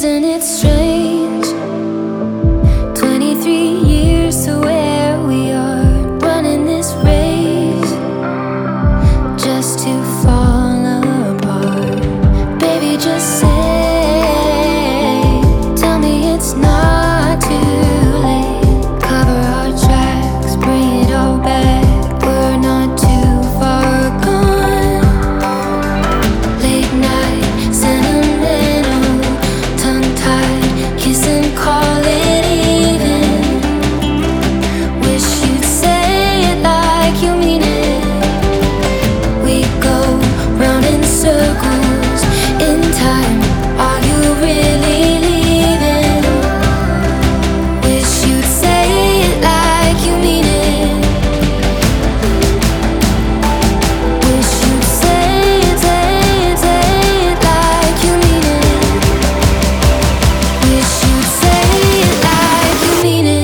Isn't it strange? 23 years to where we are, running this race just to fall apart. Baby, just say, tell me it's not too late. Cover our tracks, bring it all back. We're not too far gone. Late night, sentimental, tongue-tied, kiss and call it even. Wish you'd say it like you mean it. We go round in circles in time. Are you really leaving? Wish you'd say it like you mean it. Wish you'd say it, say it like you mean it. Wish you'd say it like you mean it.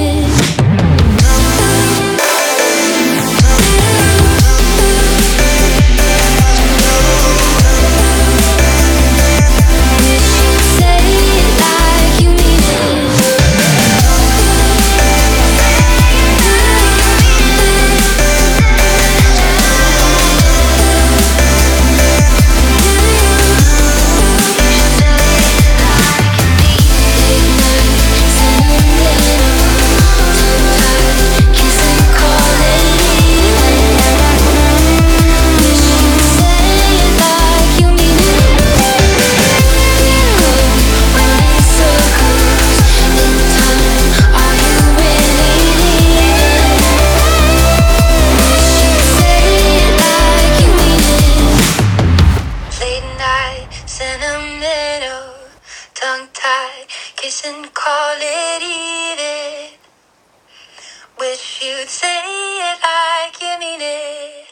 Sentimental, tongue-tied, kiss and call it even. Wish you'd say it like you mean it.